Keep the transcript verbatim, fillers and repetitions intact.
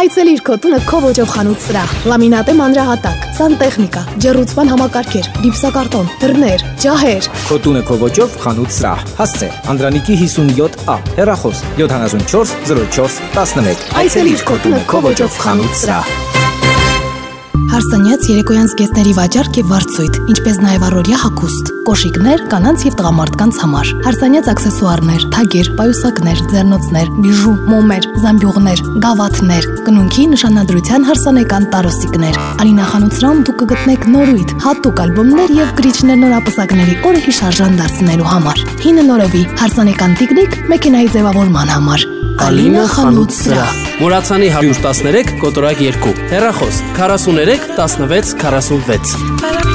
Այցելիր քո տունը քո ոճով խանութ սրահ։ Լամինատե մանրահատակ, սանտեխնիկա, ջեռուցման համակարգեր, գիպսակարտոն, դռներ, ջահեր։ Քո տունը քո ոճով խանութ սրահ։ Հասցե Անդրանիկի հիսունյոթ ա, հեռախոս յոթանասունչորս զրո չորս տասնմեկ։ Այցելիր քո տունը քո ոճով խանութ սրահ։ Հարսանյաց երեկոյան զգեստների վաճառք եւ վարձույթ, ինչպես նաեւ առօրյա հագուստ, կոշիկներ, կանանց եւ տղամարդկանց համար։ Հարսանյաց աքսեսուարներ, թագեր, պայուսակներ, ձեռնոցներ, բիժու, մոմեր, զամբյուղներ, գավաթներ, կնունքի նշանադրության հարսանեկան տարոսիկներ։ Արինախանութրում դուք կգտնեք նորույթ, հատուկ ալբոմներ եւ գրիչներ նորապսակների օրը հիշարժան դարձնելու համար։ Հինը նորովի հարսանեկան տիկնիկ մեքենայի ձևավորման համար։ Ալինա խանութ սրահ։ Մուրացանի հարյուր տասներեք կոտորակ երկու, հեռախոս քառասուներեք տասնվեց քառասունվեց։